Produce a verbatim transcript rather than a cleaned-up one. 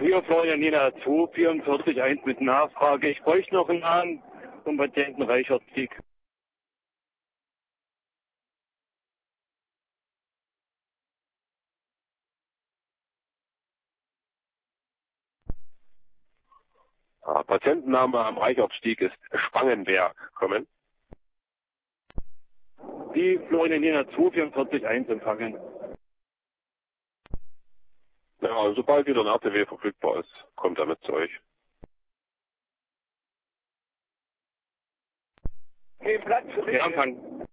Hier Florian Nina zwei vierundvierzig eins mit Nachfrage. Ich bräuchte noch einen Namen vom Patienten Reichertstieg. Ah, Patientenname am Reichertstieg ist Spangenberg. Kommen. Die Florian Nina zwei vierundvierzig eins empfangen. Ja, sobald wieder ein R T W verfügbar ist, kommt er mit zu euch. Okay, Platz für mich. Anfangen.